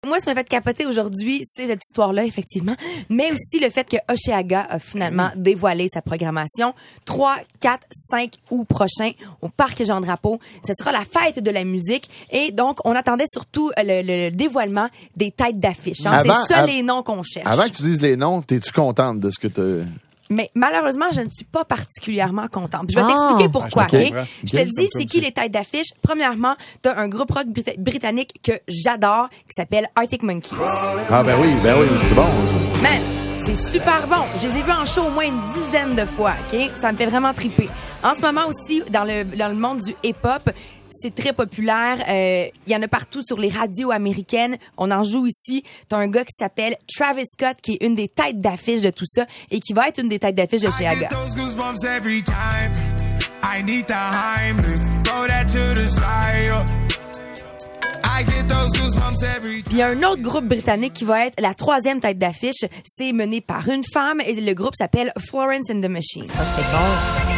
Moi, ce qui m'a fait capoter aujourd'hui, c'est cette histoire-là, effectivement, mais aussi le fait que Osheaga a finalement dévoilé sa programmation 3, 4, 5 août prochain au Parc Jean-Drapeau. Ce sera la fête de la musique et donc, on attendait surtout le dévoilement des têtes d'affiche. C'est ça les noms qu'on cherche. Avant que tu dises les noms, es-tu contente de ce que tu... Mais malheureusement, je ne suis pas particulièrement contente. Je vais t'expliquer pourquoi. Okay? Je te dis, c'est qui les têtes d'affiche? Premièrement, t'as un groupe rock britannique que j'adore qui s'appelle Arctic Monkeys. Ah ben oui, c'est bon. Man, c'est super bon. Je les ai vus en show au moins une dizaine de fois. Ok, ça me fait vraiment triper. En ce moment aussi, dans le monde du hip-hop, c'est très populaire. Il y en a partout sur les radios américaines. On en joue ici. T'as un gars qui s'appelle Travis Scott, qui est une des têtes d'affiche de tout ça et qui va être une des têtes d'affiche de Osheaga. Puis il y a un autre groupe britannique qui va être la troisième tête d'affiche. C'est mené par une femme et le groupe s'appelle Florence and the Machine. Ça, c'est bon.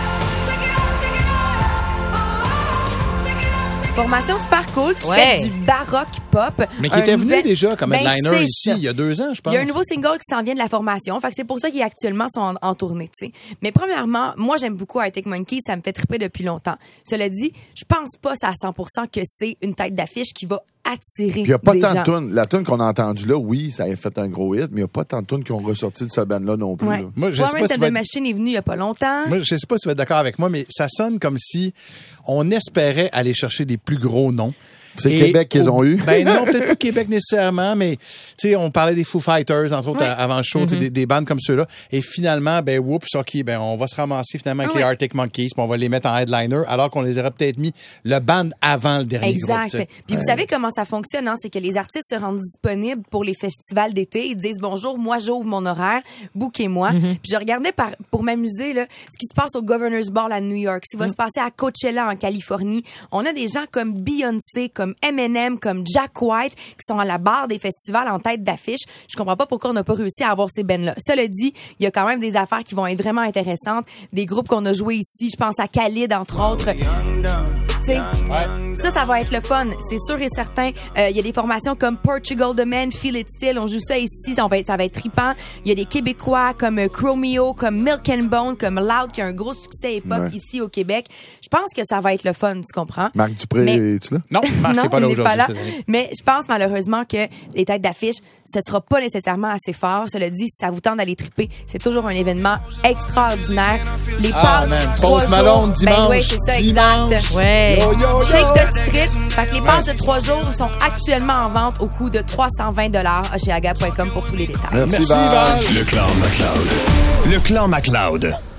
Formation super cool qui fait du baroque pop. Mais qui était venu déjà comme headliner ici il y a 2 ans, je pense. Il y a un nouveau single qui s'en vient de la formation. Fait que c'est pour ça qu'ils actuellement sont en tournée, tu sais. Mais premièrement, moi j'aime beaucoup Arctic Monkeys, ça me fait triper depuis longtemps. Cela dit, je pense pas à 100% que c'est une tête d'affiche qui va attirer. Il y a pas des tant gens. de tunes. La tune qu'on a entendue là, oui, ça a fait un gros hit, mais il n'y a pas tant de tunes qui ont ressorti de ce band-là non plus. Ouais. Là. Moi, je sais pas si The Machine est venu il y a pas longtemps. Moi, je sais pas si tu vas être d'accord avec moi, mais ça sonne comme si on espérait aller chercher des plus gros noms. C'est Québec qu'ils ont eu? Ben non, peut-être pas Québec nécessairement, mais tu sais, on parlait des Foo Fighters, entre autres, avant le show, des bandes comme ceux-là. Et finalement, ben whoops, OK, ben on va se ramasser finalement avec les Arctic Monkeys, puis on va les mettre en headliner, alors qu'on les aurait peut-être mis le band avant le dernier groupe. Exact. Puis vous savez comment ça fonctionne, hein? C'est que les artistes se rendent disponibles pour les festivals d'été. Ils disent bonjour, moi j'ouvre mon horaire, bookez-moi. Puis je regardais pour m'amuser là, ce qui se passe au Governor's Ball à New York, ce qui va se passer à Coachella en Californie. On a des gens comme Beyoncé, comme Eminem, comme Jack White, qui sont à la barre des festivals en tête d'affiche. Je comprends pas pourquoi on n'a pas réussi à avoir ces bands-là. Cela dit, il y a quand même des affaires qui vont être vraiment intéressantes. Des groupes qu'on a joués ici, je pense à Khalid, entre autres. Tu sais, ça va être le fun, c'est sûr et certain. Il y a des formations comme Portugal The Man, Feel It Still, on joue ça ici, ça va être trippant. Il y a des Québécois comme Chromeo, comme Milk and Bone, comme Loud, qui a un gros succès hip-hop ici au Québec. Je pense que ça va être le fun, tu comprends? Marc Dupré, es-tu là? Non, Marc n'est pas là aujourd'hui. Mais je pense malheureusement que les têtes d'affiche, ce sera pas nécessairement assez fort. Cela dit, si ça vous tente d'aller tripper, c'est toujours un événement extraordinaire. Les passes, 3 Post Malone, jours. dimanche. Ben oui, c'est ça, exact. Ouais. Shake de trip. Fait que les passes de 3 jours sont actuellement en vente au coût de 320 $. Osheaga.com pour tous les détails. Merci Val. Le Clan MacLeod. Le Clan MacLeod.